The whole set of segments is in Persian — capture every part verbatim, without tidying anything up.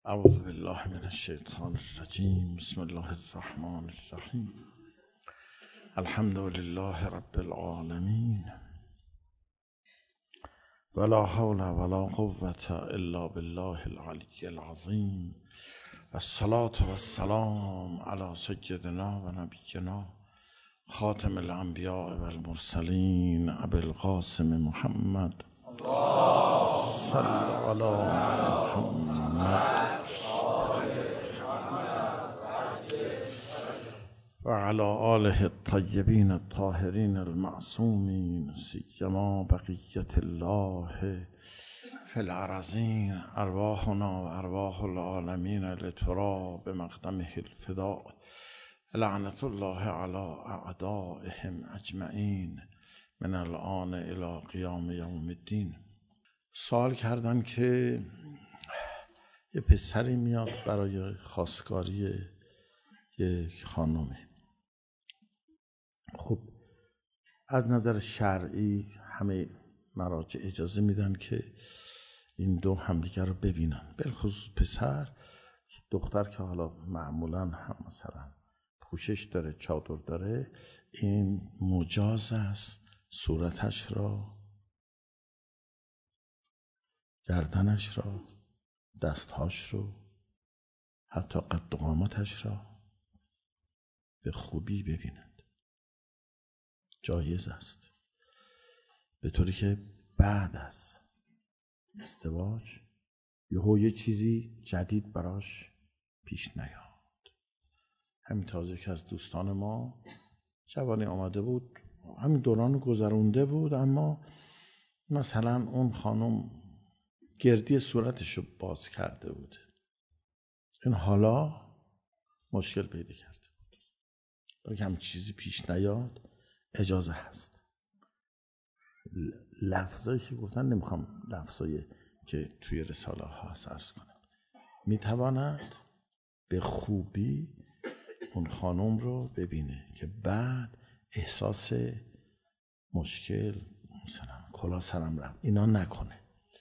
اعوذ بالله من الشیطان الرجیم. بسم الله الرحمن الرحیم. الحمد لله رب العالمین، ولا حول ولا قوة الا بالله العلی العظیم. الصلاة والسلام على سیدنا و نبینا خاتم الانبیاء والمرسلین ابی القاسم محمد صلی علی محمد و علی آله الطیبین الطاهرین المعصومین، سیما بقیت الله فی الارضین. ارواحنا و ارواح العالمین لترا بمقدمه الفداء. لعنت الله علی اعدائهم اجمعین من الآن الی قیام یوم الدین. سوال کردن که یه پسری میاد برای خواستگاری یک خانومه. خب از نظر شرعی همه مراجع اجازه میدن که این دو همدیگر رو ببینن، بالخصوص پسر. دختر که حالا معمولا هم مثلا پوشش داره، چادر داره، این مجاز است صورتش را، گردنش را، دستهاش رو، حتی قد و قامتش را به خوبی ببیند. جایز است، به طوری که بعد از ازدواج یهو یه چیزی جدید براش پیش نیاد. همین تازه که از دوستان ما جوانی آمده بود، همین دوران گذرونده بود، اما مثلا اون خانم گردی صورتشو باز کرده بود. این حالا مشکل پیدا کرده بود. برای که همین چیزی پیش نیاد اجازه هست. لفظایی که گفتن نمیخوام لفظایی که توی رساله ها هست عرض کنم. میتواند به خوبی اون خانم رو ببینه که بعد احساس مشکل، مثلا کلاه سرم رفت، اینا نکنه.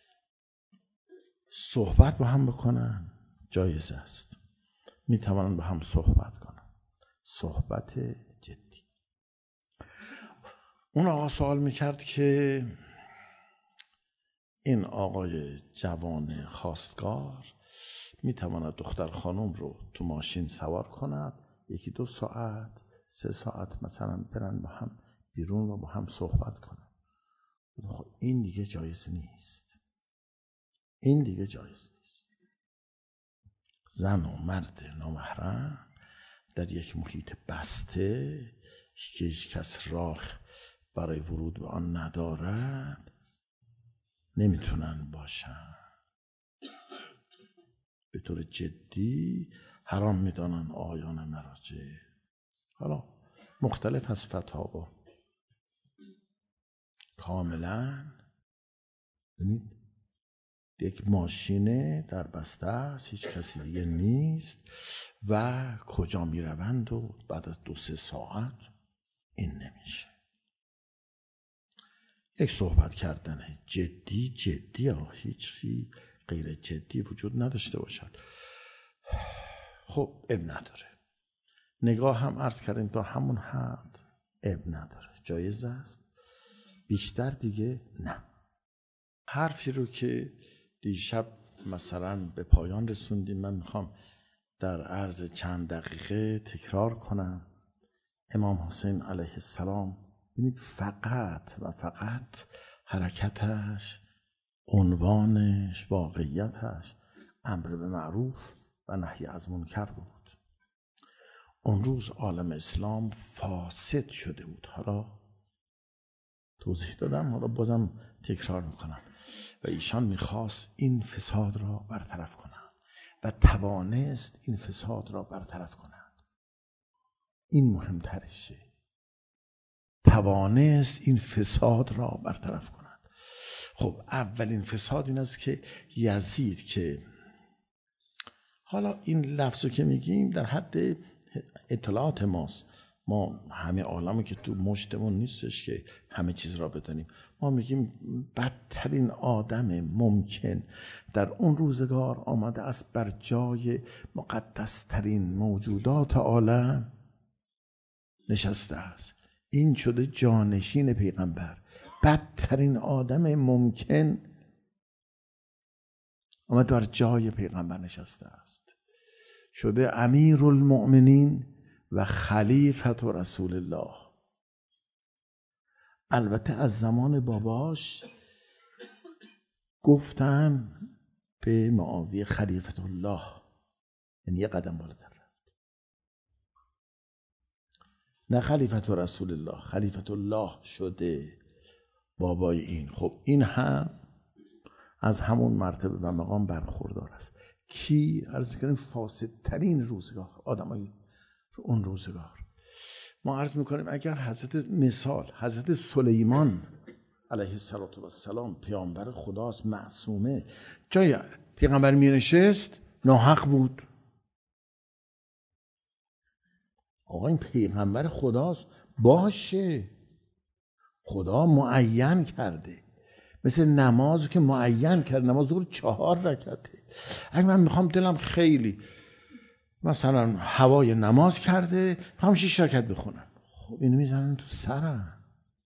صحبت با هم بکنن جایز است، میتوانن با هم صحبت کنن، صحبت جدی. اون آقا سوال میکرد که این آقای جوان خواستگار میتواند دختر خانم رو تو ماشین سوار کند، یکی دو ساعت سه ساعت مثلا برن با هم بیرون و با هم صحبت کنن. این دیگه جایز نیست. این دیگه جایز نیست. زن و مرد نامحرم در یک محیط بسته که هیچ کس راه برای ورود به آن ندارد نمیتونن باشن. به طور جدی حرام میدانن آیان مراجع. حالا مختلف از فتاوا کاملا. ببینید یک ماشینه در بسته است، هیچ کسی دیگه نیست و کجا میروند و بعد از دو سه ساعت این نمیشه. یک صحبت کردن جدی جدی ها، هیچی غیر جدی وجود نداشته باشد. خب اب نداره. نگاه هم عرض کردیم تا همون حد اب نداره، جایز است. بیشتر دیگه نه. حرفی رو که دیشب مثلا به پایان رسوندیم من میخوام در عرض چند دقیقه تکرار کنم. امام حسین علیه السلام، ببینید فقط و فقط حرکتش، عنوانش، واقعیتش امر به معروف و نهی از منکر بود. اون روز عالم اسلام فاسد شده بود. حالا توضیح دادم، حالا بازم تکرار میکنم. و ایشان میخواست این فساد را برطرف کنند و توانست این فساد را برطرف کنند. این مهمترشه، توانست این فساد را برطرف کنند. خب اولین فساد این است که یزید، که حالا این لفظو که میگیم در حد اطلاعات ماست، ما همه عالمی که تو مشتمون نیستش که همه چیز را بدانیم. ما میگیم بدترین آدم ممکن در اون روزگار آمده است بر جای مقدسترین موجودات عالم نشسته است. این شده جانشین پیغمبر. بدترین آدم ممکن آمده بر جای پیغمبر نشسته است، شده امیر المؤمنین و خلیفت و رسول الله. البته از زمان باباش گفتن به معاویه خلیفت الله، یعنی یه قدم بالاتر رفت، نه خلیفت و رسول الله، خلیفت الله شده بابای این. خب این هم از همون مرتبه و مقام برخوردار است. کی عرض می‌کنیم فاسدترین روزگار، آدمای اون روزگار. ما عرض می‌کنیم اگر حضرت مثال حضرت سلیمان علیه السلام پیامبر خداست، معصومه، جای پیغمبر می‌نشست ناحق بود. آقا این پیغمبر خداست، باشه، خدا معین کرده. مثل نماز که معین کرد، نماز ظهر چهار رکعته. اگه من میخوام دلم خیلی مثلا هوای نماز کرده، میخوام شش رکعت بخونم، خب اینو میزنن تو سرم.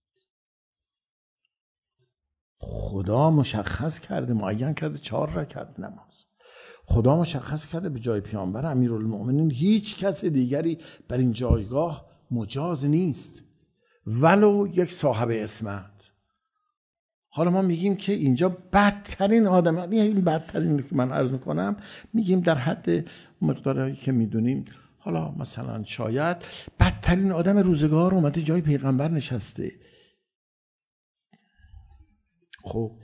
خدا مشخص کرده، معین کرده چهار رکعت نماز. خدا مشخص کرده به جای پیامبر امیرالمؤمنین هیچ کس دیگری بر این جایگاه مجاز نیست، ولو یک صاحب اسمت. حالا ما میگیم که اینجا بدترین آدم، این بدترین که من عرض میکنم، میگیم در حد مقداری که میدونیم، حالا مثلا شاید بدترین آدم روزگار اومده جای پیغمبر نشسته. خب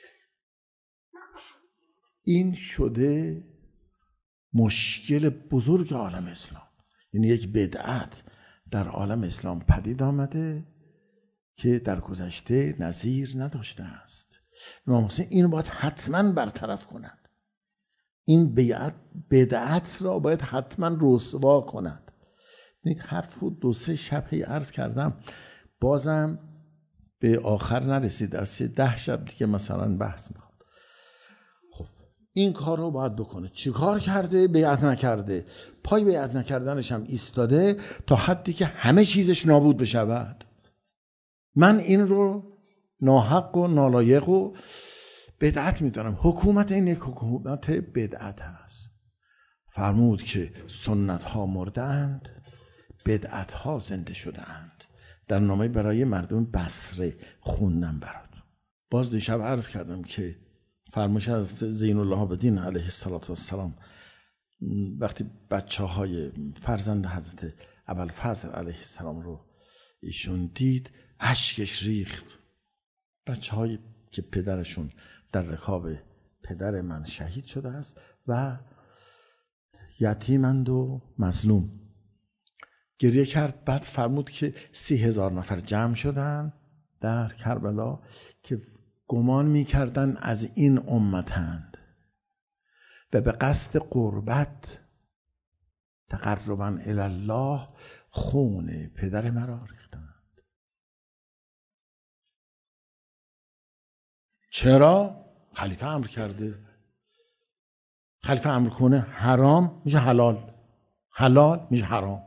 این شده مشکل بزرگ عالم اسلام. یعنی یک بدعت در عالم اسلام پدید آمده که در گذشته نظیر نداشته است. امام حسین اینو باید حتما برطرف کنند. این بدعت بدعت را باید حتما رسوا کنند. ببینید حرف رو دو سه شب عرض کردم، بازم به آخر نرسید، از ده شب دیگه مثلا بحث میخواد. خب این کار رو باید بکنه. چی کار کرده؟ بیعت نکرده. پای بیعت نکردنش هم ایستاده تا حدی که همه چیزش نابود بشود. من این رو ناحق و نالایق و بدعت میدانم. حکومت این یک حکومت بدعت هست. فرمود که سنت ها مردند، بدعت ها زنده شدند. در نامه برای مردم بصره خوندم برات. باز دیشب عرض کردم که فرمایش از زین العابدین علیه السلام وقتی بچه های فرزند حضرت ابوالفضل علیه السلام رو ایشون دید، اشکش ریخت. بچه هایی که پدرشون در رکاب پدر من شهید شده است و یتیمند و مظلوم، گریه کرد. بعد فرمود که سی هزار نفر جمع شدن در کربلا که گمان می‌کردن از این امتند و به قصد قربت تقربا الی الله خون پدر مرا ریختند. چرا؟ خلیفه امر کرده. خلیفه امر کنه حرام میشه حلال، حلال میشه حرام.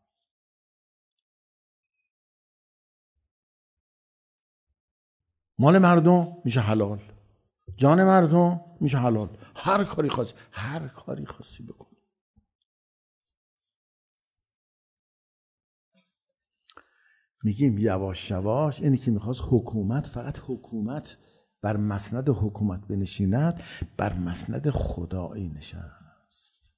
مال مردم میشه حلال، جان مردم میشه حلال. هر کاری خاصی هر کاری خاصی بکن. میگیم یواش یواش اینی که میخواست حکومت، فقط حکومت بر مسند حکومت بنشیند، بر مسند خدایی نشست.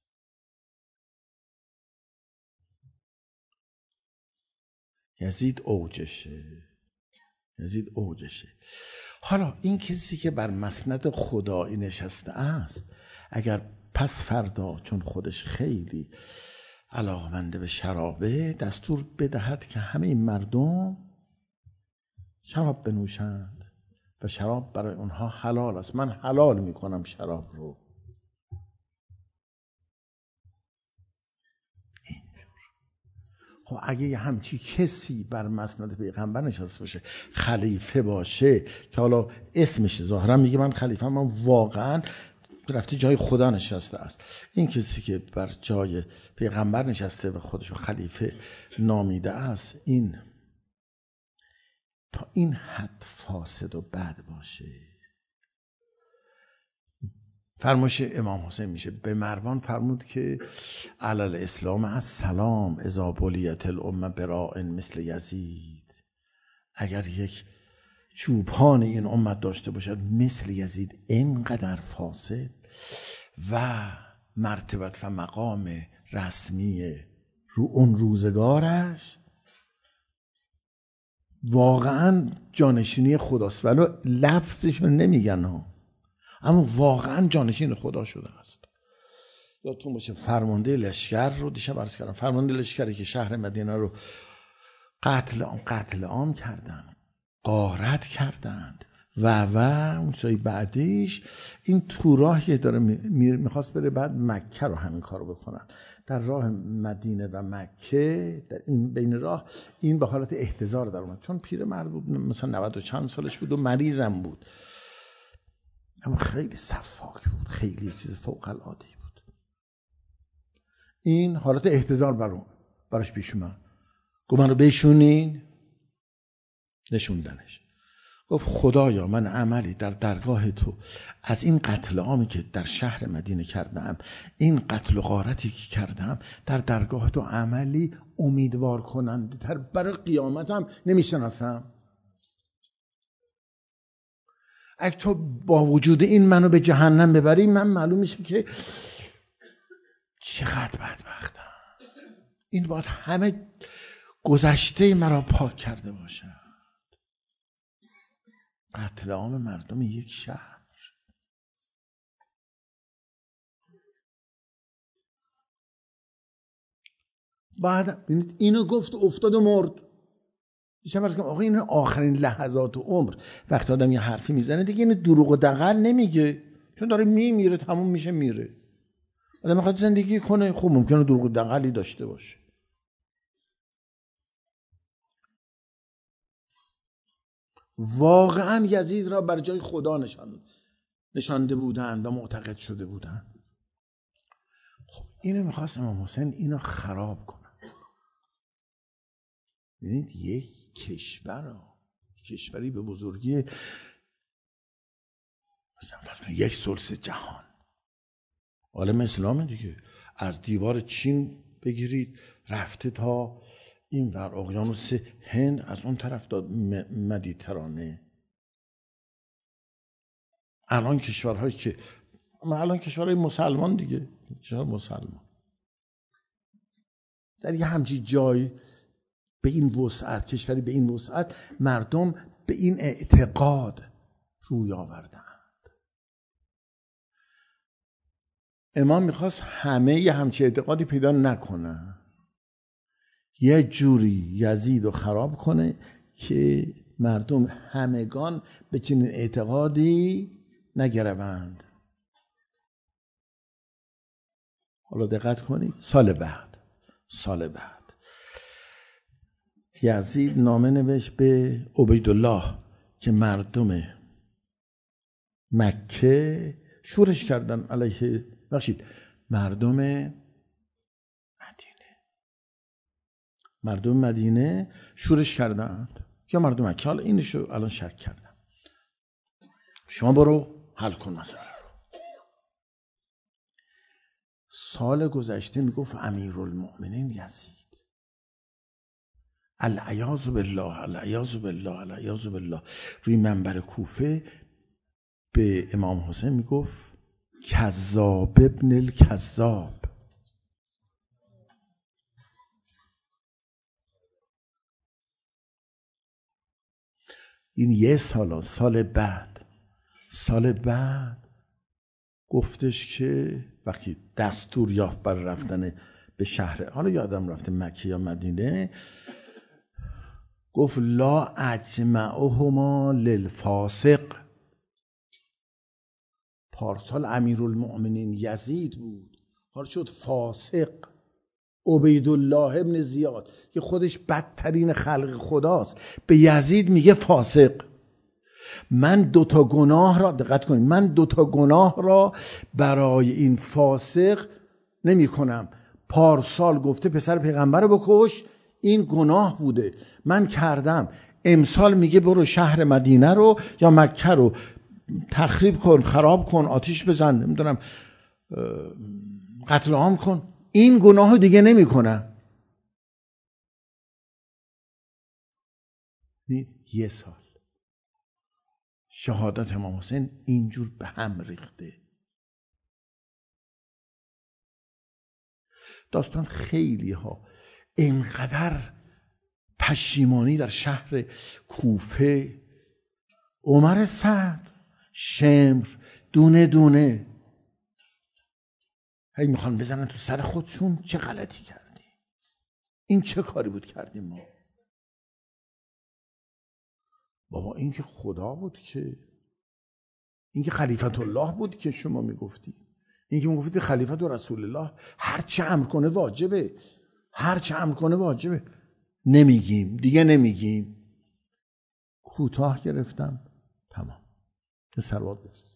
یزید اوجشه، یزید اوجشه. حالا این کسی که بر مسند خدایی نشسته است، اگر پس فردا چون خودش خیلی علاقمنده به شرابه، دستور بدهد که همه این مردم شراب بنوشند و شراب برای اونها حلال است، من حلال میکنم شراب رو. خب خب اگه یه همچی کسی بر مسند پیغمبر نشسته باشه، خلیفه باشه، که حالا اسمش ظاهرا میگه من خلیفه، من واقعا رفته جای خدا نشسته است. این کسی که بر جای پیغمبر نشسته و خودشو خلیفه نامیده است، این تا این حد فاسد و بد باشه. فرمایش امام حسین میشه به مروان فرمود که علل اسلام از سلام اذا بلیت الامه براء مثل یزید. اگر یک چوپان این امت داشته باشد مثل یزید اینقدر فاسد و مرتبت و مقام رسمی رو اون روزگارش واقعا جانشینی خداست، ولو لفظشو نمیگن ها، اما واقعا جانشین خدا شده است. یادتون باشه فرمانده لشکر رو دیشب عرض کردم، فرمانده لشکری که شهر مدینه رو قتل عام قتل عام کردن، غارت کردند و و اون چای بعدیش این تو راهی داره میخواست بره بعد مکه رو همین کارو بکنن. در راه مدینه و مکه در این بین راه این به حالت احتضار در اومد، چون پیرمرد بود، مثلا نود و چند سالش بود و مریضم بود، اما خیلی صفاک بود، خیلی چیز فوق العاده بود. این حالت احتضار برام براش پیش اومد، گفت من رو بشونین، نشوندنش. گفت خدایا من عملی در درگاه تو از این قتل عامی که در شهر مدینه کردم، این قتل و غارتی که کردم در درگاه تو عملی امیدوار کننده تر برای قیامتم نمیشناسم. اگه تو با وجود این منو به جهنم ببری، من معلوم میشه که چقدر بدبختم. این باید همه گذشته مرا پاک کرده باشه. قتل عام مردم یک شهر. بعد اینو گفت افتاد و مرد. دیشب عرض کردم آقا این آخرین لحظات عمر، وقتی آدم یه حرفی میزنه دیگه این دروغ و دغل نمیگه، چون داره میمیره، تموم میشه میره. آدم میخواد زندگی کنه، خب ممکنه دروغ و دغلی داشته باشه. واقعا یزید را بر جای خدا نشاند نشانده بودند و معتقد شده بودند. خب اینو میخواست امام حسین اینو خراب کنه. ببینید یک کشور، کشوری به بزرگی مثلا یک ثلث جهان، عالم اسلام دیگه، از دیوار چین بگیرید رفته تا این ور اقیانوس هند، از اون طرف تا مدیترانه. الان کشورهایی که الان کشورهای مسلمان دیگه، کشور مسلمان در یه همچی جای به این وسعت، کشوری به این وسعت، مردم به این اعتقاد روی آوردند. امام میخواست همه یه همچی اعتقادی پیدا نکنن، یه جوری یزید رو خراب کنه که مردم همگان به چنین اعتقادی نگروند. حالا دقت کنید، سال بعد سال بعد یزید نامه نوشت به عبیدالله که مردم مکه شورش کردن علیه بخشید مردم مدینه مردم مدینه شورش کردند یا مردم مکه. حالا اینشو الان شک کردم، شما برو حل کن مسئله رو. سال گذشته میگفت امیرالمؤمنین یزید العیاذ بالله العیاذ بالله العیاذ بالله روی منبر کوفه به امام حسین میگفت کذاب ابن الکذاب. این یه سال سال بعد سال بعد گفتش که وقتی دستور یافت بر رفتن به شهر، حالا یادم رفته مکه یا مدینه، گفت لا اجمعهما للفاسق. پارسال امیرالمؤمنین یزید بود، حالا شد فاسق. عبیدالله ابن زیاد که خودش بدترین خلق خداست به یزید میگه فاسق. من دوتا گناه را دقت کنید، من دوتا گناه را برای این فاسق نمی کنم. پارسال گفته پسر پیغمبر رو بکش، این گناه بوده، من کردم. امسال میگه برو شهر مدینه رو یا مکه رو تخریب کن، خراب کن، آتیش بزن، نمیدونم قتل عام کن. این گناه دیگه نمی کنم. یه سال شهادت امام حسین اینجور به هم ریخته. داستان خیلی ها اینقدر پشیمانی در شهر کوفه، عمر سعد، شمر، دونه دونه هی میخوان بزنن تو سر خودشون چه غلطی کردیم، این چه کاری بود کردیم ما. بابا این که خدا بود، که این که خلیفت الله بود که شما میگفتی، این که میگفتی خلیفت و رسول الله هر چه امر کنه واجبه، هر چه امر کنه واجبه. نمیگیم دیگه، نمیگیم. کوتاه گرفتم، تمام. به صلوات بفرست.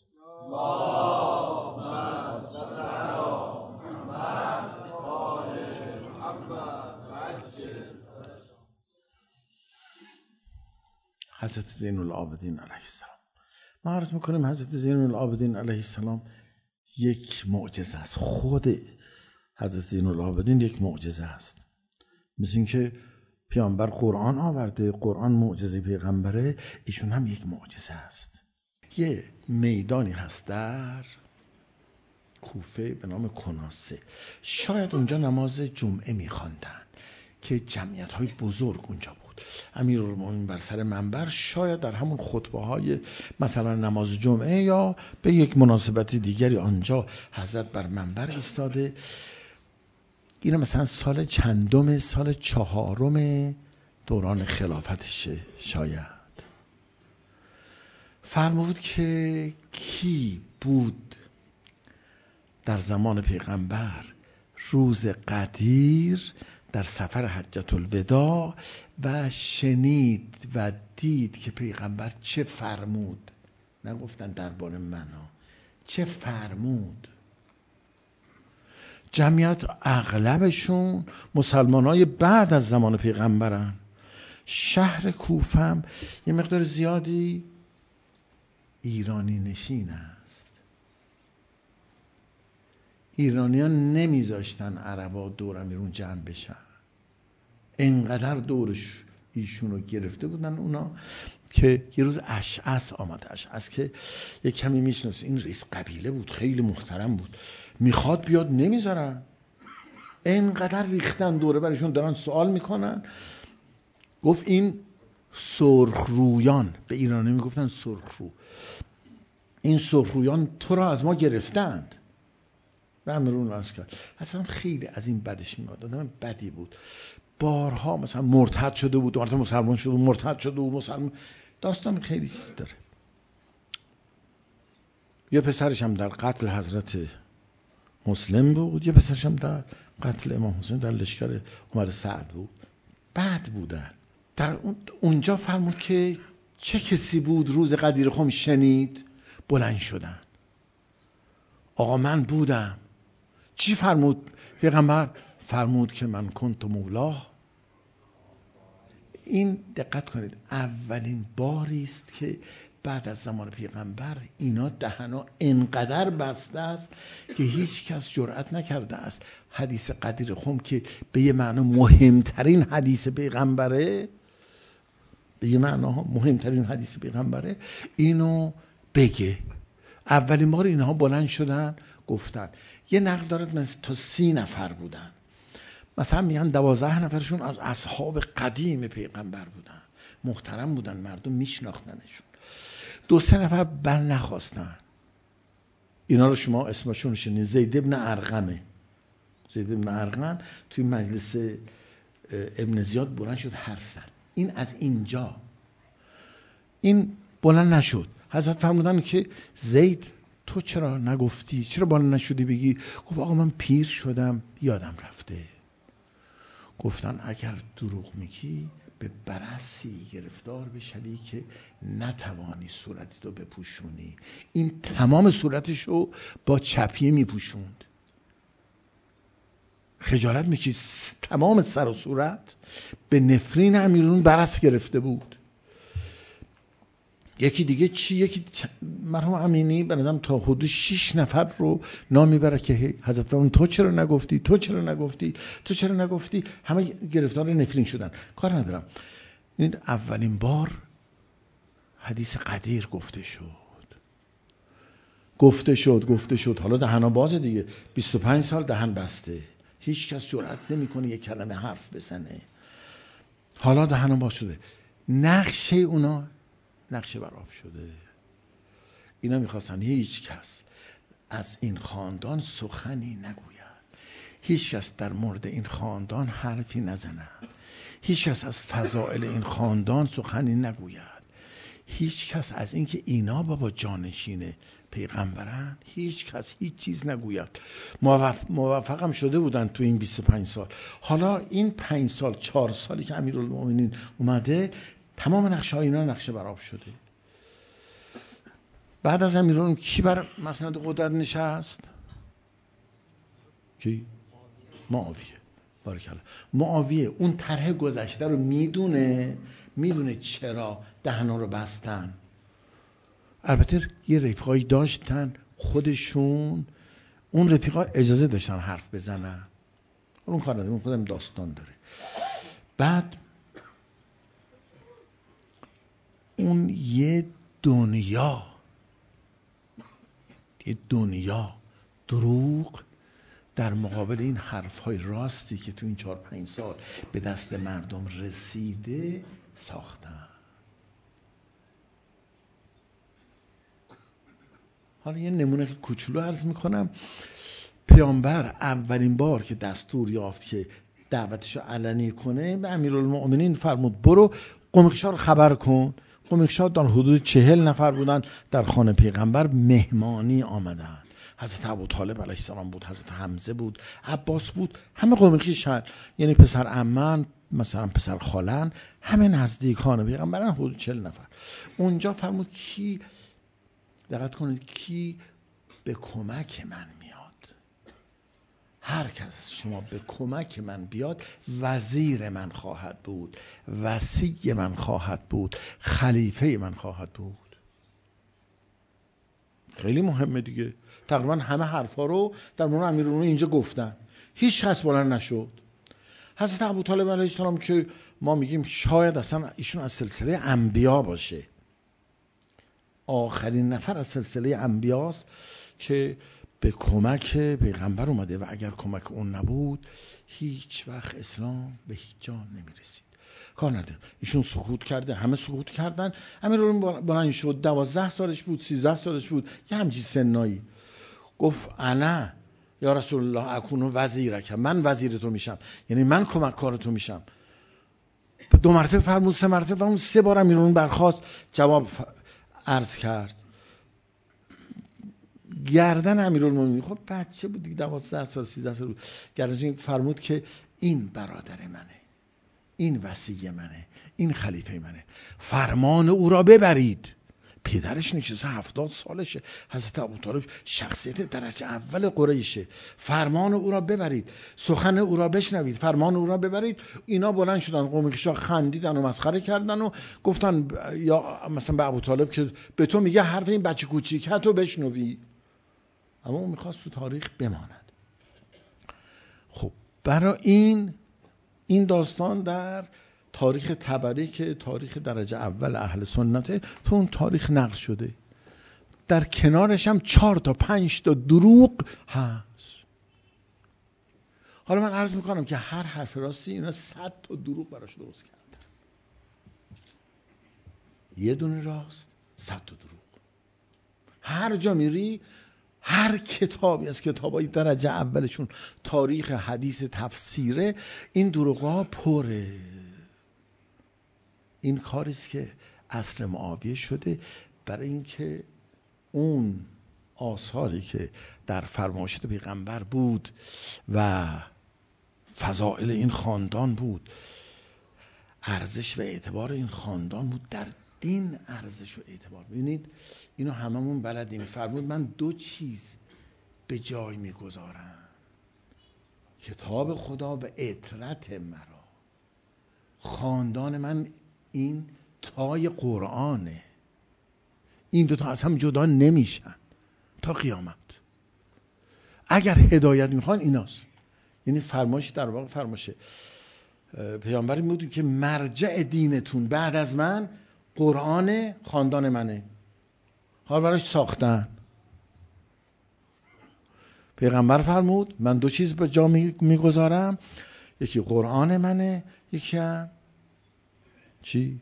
حضرت زین العابدین علیه السلام. ما عرض میکنیم حضرت زین العابدین علیه السلام یک معجزه است. خود حضرت زین العابدین یک معجزه است. مثل این که پیامبر قرآن آورده، قرآن معجزه پیغمبره، ایشون هم یک معجزه است. یه میدانی هست در کوفه به نام کناسه. شاید اونجا نماز جمعه میخواندن که جمعیت های بزرگ اونجا بود. امیرالمومنین بر سر منبر، شاید در همون خطبه های مثلا نماز جمعه یا به یک مناسبت دیگری آنجا حضرت بر منبر ایستاده. این مثلا سال چندم، سال چهارم دوران خلافتشه شاید. فرمود که کی بود در زمان پیغمبر روز قدیر در سفر حجت الوداع و شنید و دید که پیغمبر چه فرمود، نگفتن درباره منو، چه فرمود. جمعیت اغلبشون مسلمانای بعد از زمان پیغمبرن. شهر کوفه هم یه مقدار زیادی ایرانی نشین است. ایرانیان نمیذاشتن عربا دور امیرون جمع بشن، انقدر دورش ایشونو گرفته بودن اونا که یه روز اشعث آمد. اشعث که یک کمی میشناسه، این رئیس قبیله بود، خیلی محترم بود، میخواد بیاد نمیذارن، انقدر ریختن دوره برشون دارن سوال میکنن. گفت این سرخرویان، به ایرانی میگفتن سرخرو، این سرخرویان تو را از ما گرفتند. به امرون عرض کرد. اصلا خیلی از این بدش میاد، آدم بدی بود. بارها مثلا مرتد شده بود، دوباره مسلمان شده بود، مرتد شده بود، مسلمان. داستان خیلی چیز داره. یه پسرش هم در قتل حضرت مسلم بود، یه پسرش هم در قتل امام حسین در لشکر عمر سعد بود. بد بودن. در اونجا فرمود که چه کسی بود روز قدیر خم شنید؟ بلند شدن. آقا من بودم. چی فرمود پیغمبر؟ فرمود که من کنت مولاه. این دقت کنید اولین باری است که بعد از زمان پیغمبر اینا دهنا انقدر بسته است که هیچ کس جرأت نکرده است حدیث قدیر خم که به یه معنا مهمترین حدیث پیغمبره، به یه معنا مهمترین حدیث پیغمبره، اینو بگه. اولین بار اینها بلند شدن گفتن. یه نقل دارد مثلا تا سی نفر بودن، مثلا میگن دوازده نفرشون از اصحاب قدیم پیغمبر بودن، محترم بودن، مردم میشناختنشون. دو سه نفر بر نخواستن. اینا رو شما اسمشون شنید، زید ابن ارقمه. زید ابن ارقم توی مجلس ابن زیاد بلند شد حرف زد. این از اینجا این بلند نشد. حضرت فرمودن که زید تو چرا نگفتی؟ چرا بلند نشدی بگی؟ گفت آقا من پیر شدم یادم رفته. گفتن اگر دروغ میگی به برصی گرفتار بشوی که نتوانی صورتی تو بپوشونی. این تمام صورتشو با چپیه میپوشوند، خجالت میکشید. تمام سر و صورت به نفرین امیرالمومنین برص گرفته بود. یکی دیگه چی؟ یکی مرحوم امینی به نظرم تا حدود شش نفر رو نام میبره که حضرت اون تو چرا نگفتی، تو چرا نگفتی، تو چرا نگفتی، همه گرفتار نفرین شدن. کار ندارم. این اولین بار حدیث قدیر گفته شد گفته شد گفته شد حالا دهنا بازه دیگه. بیست و پنج سال دهن بسته، هیچ کس جرئت نمیکنه یک کلمه حرف بزنه. حالا دهنا باز شده. نقشه اونا نقشه برآب شده. اینا میخواستن هیچ کس از این خاندان سخنی نگوید، هیچ کس در مورد این خاندان حرفی نزنه، هیچ کس از فضائل این خاندان سخنی نگوید، هیچ کس از اینکه اینا بابا جانشین پیغمبرن هیچ کس هیچ چیز نگوید. موفق موفقم شده بودن تو این بیست و پنج سال. حالا این پنج سال چهار سالی که امیرالمومنین اومده تمام نقشه های اینا نقشه برآب شده. بعد از امیرالمومنین کی بر مسند قدرت نشست؟ کی؟ معاویه. بارکالله. معاویه اون طرح گذشته رو میدونه، میدونه چرا دهنا رو بستن. البته یه رفیقایی داشتن خودشون، اون رفیقا اجازه داشتن حرف بزنن، اون کار نداره، اون خودم داستان داره. بعد اون یه دنیا یه دنیا دروغ در مقابل این حرفهای راستی که تو این چهار پنج سال به دست مردم رسیده ساختن. حالا یه نمونه کوچولو عرض میکنم. پیامبر اولین بار که دستور یافت که دعوتشو علنی کنه به امیرالمومنین فرمود برو قمیخشا رو خبر کن. قمیخشا در حدود چهل نفر بودن، در خانه پیغمبر مهمانی آمدن. حضرت ابوطالب علیه السلام بود، حضرت حمزه بود، عباس بود، همه قمیخشن، یعنی پسر عمن، مثلا پسر خالن، همه نزدیکان پیغمبرن، حدود چهل نفر. اونجا فرمود کی، دقت کنید، کی به کمک من میاد؟ هر کس از شما به کمک من بیاد وزیر من خواهد بود، وصی من خواهد بود، خلیفه من خواهد بود. خیلی مهمه دیگه. تقریبا همه حرفا رو در مورد امیرالمومنین اینجا گفتن، هیچ کس بلند نشد. حضرت ابوطالب علیه السلام که ما میگیم شاید اصلا ایشون از سلسله انبیا باشه، آخرین نفر از سلسله انبیاست که به کمک پیغمبر اومده و اگر کمک اون نبود هیچ وقت اسلام به هیچ جا نمیرسید. کار نداره. ایشون سکوت کرده، همه سکوت کردن. امیرالمومنین بلند شد، دوازده سالش بود، سیزده سالش بود، یه همچین سنایی، گفت انا یا رسول الله اکون وزیرک، من وزیر تو میشم، یعنی من کمک کار تو میشم. دو مرتبه فرمود، سه مرتبه فرمود، سه بار امیرالمومنین برخاست جواب عرض کرد. گردن امیرالمومنین، خب بچه بود دیگه، دوازده سال سیزده سال بود، گردن فرمود که این برادر منه، این وصی منه، این خلیفه منه، فرمان او را ببرید. پدرش نشسته هفتاد سالشه، حضرت ابوطالب شخصیت درجه اول قریشه، فرمان او را ببرید، سخن او را بشنوید، فرمان او را ببرید. اینا بلند شدن، قمیخشا خندیدن و مسخره کردن و گفتن یا مثلا به ابوطالب که به تو میگه حرف این بچه کوچیک تو بشنوی، اما اون میخواست تو تاریخ بماند. خب برای این این داستان در تاریخ طبری که تاریخ درجه اول اهل سنته، تو اون تاریخ نقل شده. در کنارش هم چهار تا پنج تا دروغ هست. حالا من عرض میکنم که هر حرف راستی اینا صد تا دروغ براش درست کردن. یه دونه راست، صد تا دروغ. هر جا میری، هر کتابی از کتابای درجه اولشون تاریخ حدیث تفسیره، این دروغا پره. این کاریست که عصر معاویه شده برای اینکه اون آثاری که در فرمایشات پیغمبر بود و فضائل این خاندان بود، ارزش و اعتبار این خاندان بود، در دین ارزش و اعتبار. ببینید اینو هممون بلدیم. فرمود من دو چیز به جای میگذارم، کتاب خدا و عترت مرا. خاندان من این تای قرآنه، این دوتا از هم جدا نمیشن تا قیامت. اگر هدایت میخوان ایناست. یعنی فرمایش در واقع فرمایشه پیامبری بود که مرجع دینتون بعد از من قرآن خاندان منه. حال براش ساختن. پیغمبر فرمود من دو چیز به جا میگذارم، یکی قرآن منه، یکی هم چی؟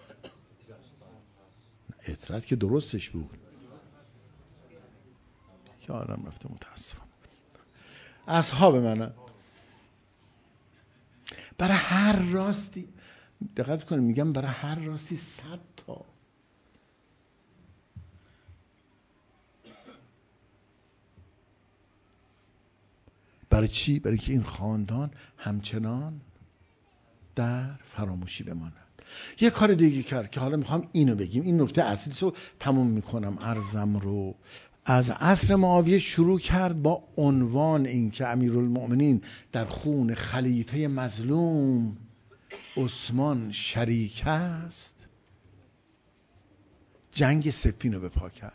عترت که درستش بود. یادم رفته متاسفم. اصحاب منه. برای هر راستی دقت کنید، میگم برای هر راستی صد تا. برای چی؟ برای که این خاندان همچنان در فراموشی بماند. یه کار دیگه کرد که حالا میخوام اینو بگیم، این نکته اصلی رو تموم میکنم عرضم رو. از عصر معاویه شروع کرد با عنوان این که امیرالمؤمنین در خون خلیفه مظلوم عثمان شریک است، جنگ صفین رو به پا کرد.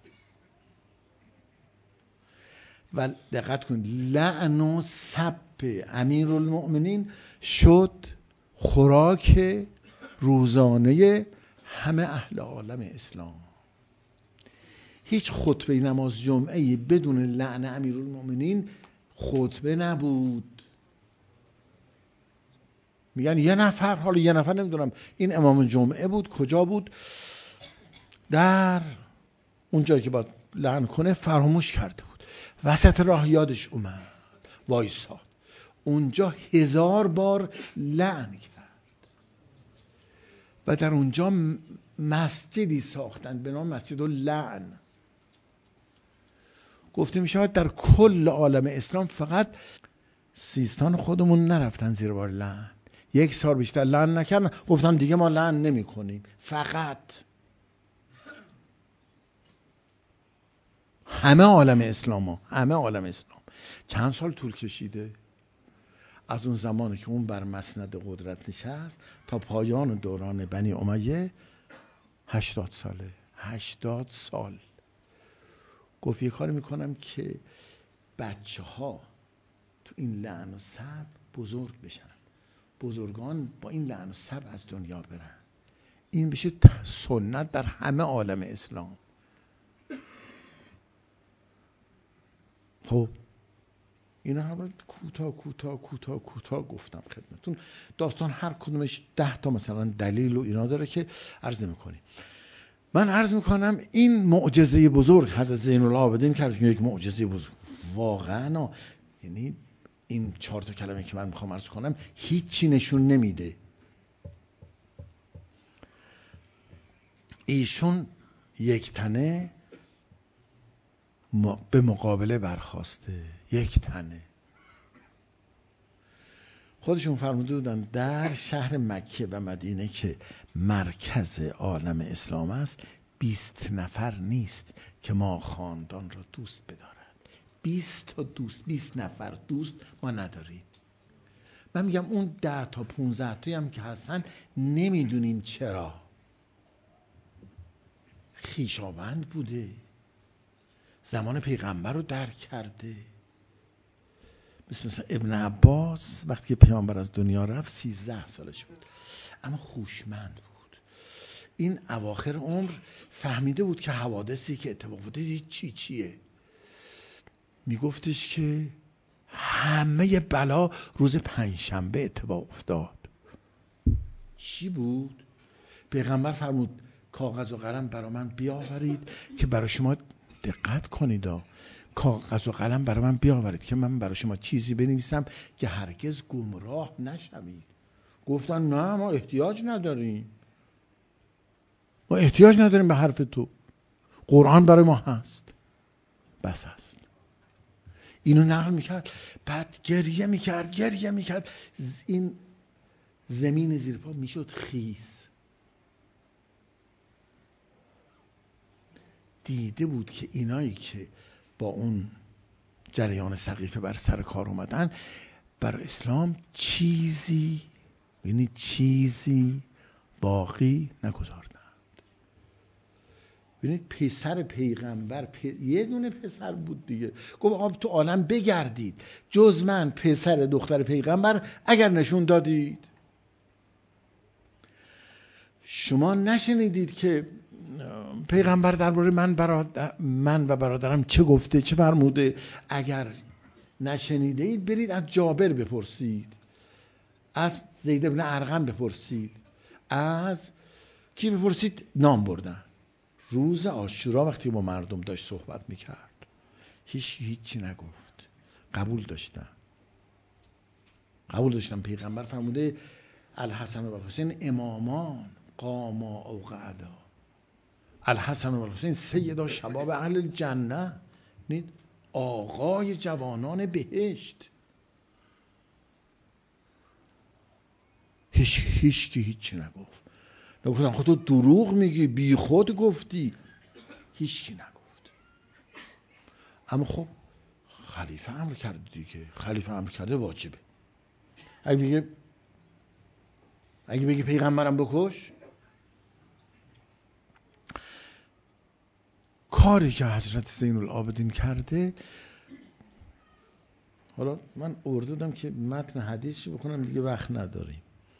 و دقت کن لعن و سب امیرالمؤمنین شد خوراک روزانه همه اهل عالم اسلام. هیچ خطبه نماز جمعه بدون لعن امیرالمؤمنین خطبه نبود. میگن یه نفر، حالا یه نفر نمیدونم این امام جمعه بود کجا بود، در اون جایی که باید لعن کنه فراموش کرده بود، وسط راه یادش اومد وایساد، اونجا هزار بار لعن کرد و در اونجا مسجدی ساختن به نام مسجد اللعن. گفته می شود در کل عالم اسلام فقط سیستان خودمون نرفتن زیر بار لعن، یک سال بیشتر لعن نکردن، گفتن دیگه ما لعن نمی کنیم. فقط همه عالم اسلام ها. همه عالم اسلام چند سال طول کشیده از اون زمانی که اون بر مسند قدرت نشست تا پایان دوران بنی امیه؟ هشتاد ساله. هشتاد سال. گفت یه کاری میکنم که بچه ها تو این لعن و سب بزرگ بشن، بزرگان با این لعن و سب از دنیا برن. این بشه سنت در همه عالم اسلام. خب اینا هم کوتاه کوتاه کوتاه کوتاه گفتم خدمتون. داستان هر کدومش ده تا مثلا دلیل و اینا داره که عرض نمی‌کنیم. من عرض میکنم این معجزه بزرگ حضرت زین العابدین که عرض یک معجزه بزرگ واقعا، یعنی این چهار تا کلمه که من میخوام عرض کنم هیچی نشون نمیده. ایشون یک تنه به مقابله برخواسته، یک تنه. خودشون فرموده بودن در شهر مکه و مدینه که مرکز عالم اسلام است، بیست نفر نیست که ما خاندان را دوست بدارد. بیست تا دوست، بیست نفر دوست ما نداریم. من میگم اون ده تا پونزده تایی هم که هستن نمیدونیم چرا. خویشاوند بوده، زمان پیغمبر رو درک کرده. مثل مثلا ابن عباس وقتی که پیامبر از دنیا رفت سیزده سالش بود، اما هوشمند بود. این اواخر عمر فهمیده بود که حوادثی که اتفاق افتاده چی چیه. میگفتش که همه بلا روز پنجشنبه اتفاق افتاد. چی بود؟ پیغمبر فرمود کاغذ و قلم برای من بیاورید که برای شما، دقت کنید، کاغذ و قلم برای من بیاورید که من برای شما چیزی بنویسم که هرگز گمراه نشوید. گفتن نه ما احتیاج نداریم، ما احتیاج نداریم به حرف تو، قرآن برای ما هست، بس هست. اینو نقل میکرد، بعد گریه میکرد گریه میکرد این زمین زیر پا میشد خیس. دیده بود که اینایی که با اون جریان سقیفه بر سر کار اومدن بر اسلام چیزی، یعنی چیزی باقی نگذاردند. ببینید پسر پیغمبر پ... یه دونه پسر بود دیگه، گفت آب تو عالم بگردید جز من پسر دختر پیغمبر اگر نشون دادید. شما نشنیدید که پیغمبر درباره من برادر من و برادرم چه گفته چه فرموده؟ اگر نشنیده اید برید از جابر بپرسید، از زید بن ارقم بپرسید، از کی بپرسید؟ نام بردن. روز عاشورا وقتی با مردم داشت صحبت میکرد هیچ هیچی نگفت، قبول داشتن قبول داشتن پیغمبر فرموده الحسن و الحسین امامان قاما او قعدا، الحسن و الحسین سیدا شباب اهل الجنه، نید آقای جوانان بهشت. هیچ هیچ که هیچی نگفت. نگفتن خود تو دروغ میگی، بی خود گفتی. هیچ کی نگفت. اما خب خلیفه امر کرده دیگه، خلیفه امر کرده واجبه. اگه بگه اگه بگه پیغمبرم بکش، کاری که حضرت زین العابدین کرده، حالا من آورده بودم که متن حدیثی بخونم دیگه وقت نداریم،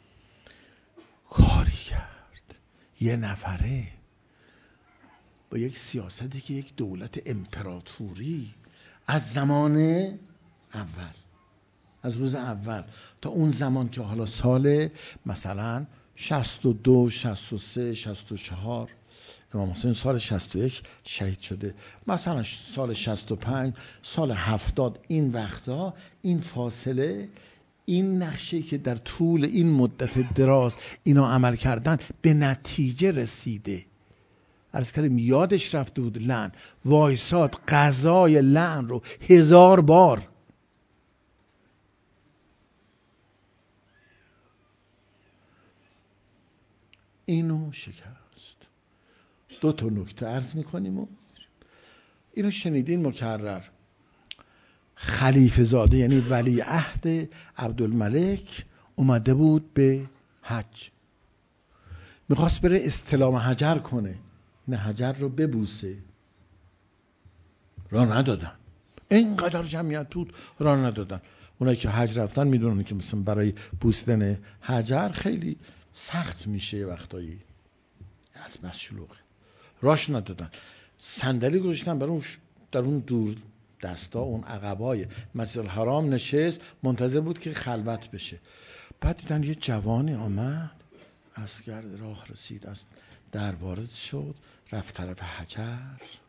کاری کرد یه نفره با یک سیاستی که یک دولت امپراتوری از زمان اول، از روز اول تا اون زمان که حالا سال مثلا شصت و دو شصت و سه شصت و چهار امام حسین سال شصت و یک شهید شده، مثلا سال شصت و پنج سال هفتاد، این وقتا این فاصله، این نقشه‌ای که در طول این مدت دراز اینا عمل کردن به نتیجه رسیده. عرض کردیم یادش رفته بود لعن، وایساد قضای لعن رو هزار بار. اینو شکست. دو تا نکته عرض میکنیم و اینو شنیدین مکرر. خلیفه زاده یعنی ولی عهد عبدالملک اومده بود به حج، میخواست بره استلام حجر کنه، نه حجر رو ببوسه، راه ندادن. اینقدر جمعیت بود راه ندادن. اونایی که حج رفتن میدونن که مثلا برای بوسیدن حجر خیلی سخت میشه وقتایی، از بس شلوغه، راش ندادن. صندلی گذاشتن برای اون در اون دور دستا، اون عقبای مسجد الحرام نشست، منتظر بود که خلوت بشه. بعد دیدن یه جوانی آمد از گرد راه رسید، از در وارد شد، رفت طرف حجر.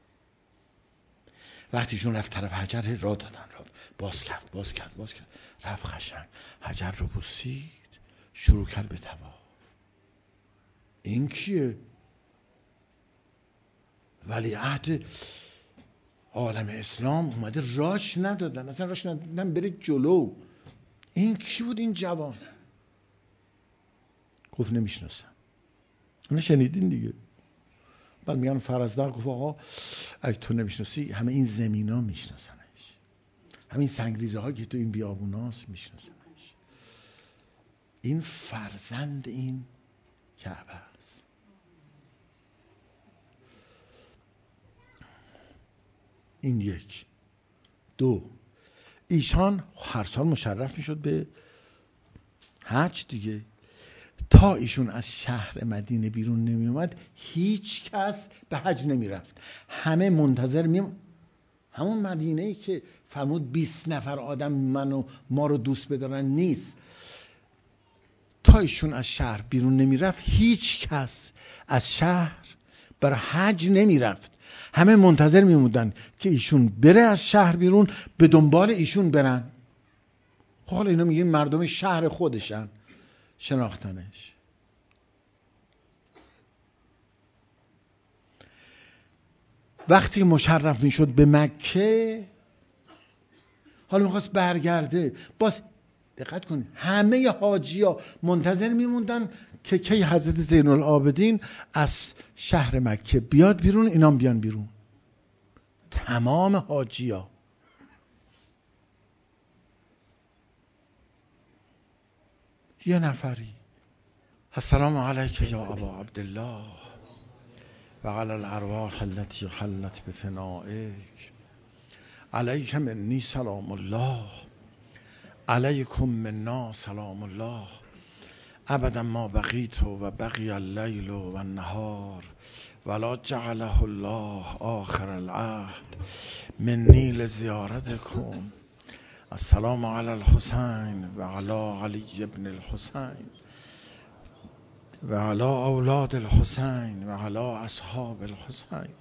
وقتیشون رفت طرف حجر راه دادن، راه باز کرد باز کرد باز کرد، رفت قشنگ حجر رو بوسید، شروع کرد به طواف. این کیه؟ ولی عهد عالم اسلام اومده، راش ندادن، اصلا راش ندادن بره جلو. این کی بود این جوان؟ گفت نمیشناسم. اونو شنیدین دیگه. بعد میگن فرزدار گفت آقا اگه تو نمیشناسی همه این زمین ها میشناسنش، همین سنگریزه ها که تو این بیابون هاست میشناسنش. این فرزند این کعبه است. این یک. دو، ایشان هر سال مشرف میشد به حج دیگه. تا ایشون از شهر مدینه بیرون نمی اومد هیچ کس به حج نمی رفت، همه منتظر می همون مدینه‌ای که فرمود بیست نفر آدم منو ما رو دوست بدارن نیست. تا ایشون از شهر بیرون نمی رفت هیچ کس از شهر برای حج نمی رفت، همه منتظر می موندن که ایشون بره از شهر بیرون، به دنبال ایشون برن. حالا اینا میگن مردم شهر خودشن، شناختنش. وقتی مشرف میشد به مکه حالا میخواست برگرده. باز دقت کن همه حاجیا منتظر میموندن که کی حضرت زین العابدین از شهر مکه بیاد بیرون، اینام بیان بیرون. تمام حاجیا. یه نفری السلام علیک یا ابا عبدالله و علی الارواح التي حلت بفنائک علیک منی سلام الله علیکم منا سلام الله ابدا ما بقیت و بقی اللیل و النهار ولا جعله الله آخر العهد منی لزیارتکم. السلام علی الحسین و علی علی ابن الحسین و علی اولاد الحسین و علی اصحاب الحسین